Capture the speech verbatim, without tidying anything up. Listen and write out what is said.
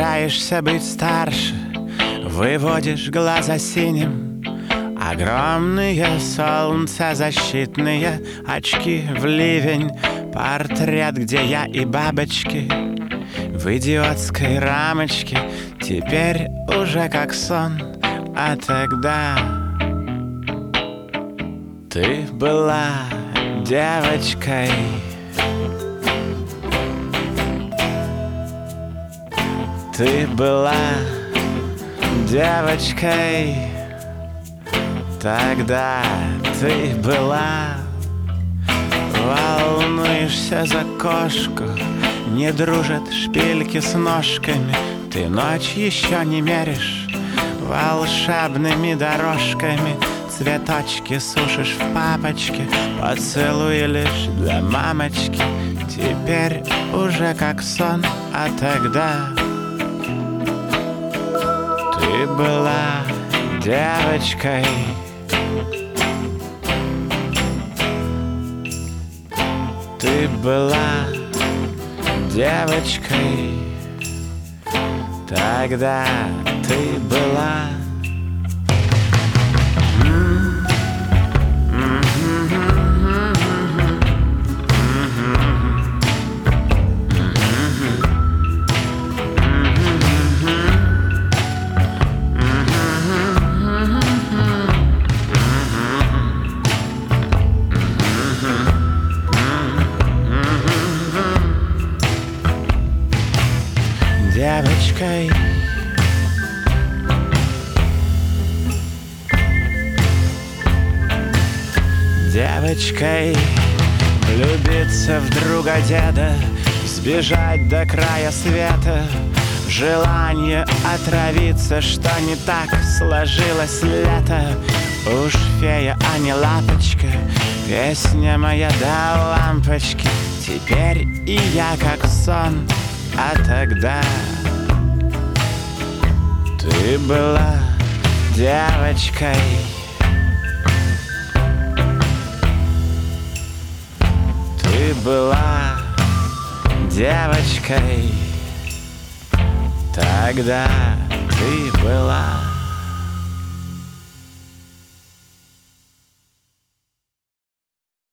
Стараешься быть старше, выводишь глаза синим. Огромные солнцезащитные очки в ливень. Портрет, где я и бабочки в идиотской рамочке. Теперь уже как сон, а тогда ты была девочкой. Ты была девочкой. Тогда ты была. Волнуешься за кошку, не дружат шпильки с ножками. Ты ночь еще не меришь волшебными дорожками. Цветочки сушишь в папочке, поцелуй лишь для мамочки. Теперь уже как сон, а тогда ты была девочкой. Ты была девочкой. Тогда ты была. Девочкой. Девочкой. Влюбиться в друга деда, сбежать до края света. Желание отравиться, что не так сложилось лето. Уж фея, а не лапочка, песня моя до лампочки. Теперь и я как сон, а тогда ты была девочкой. Ты была девочкой. Тогда ты была.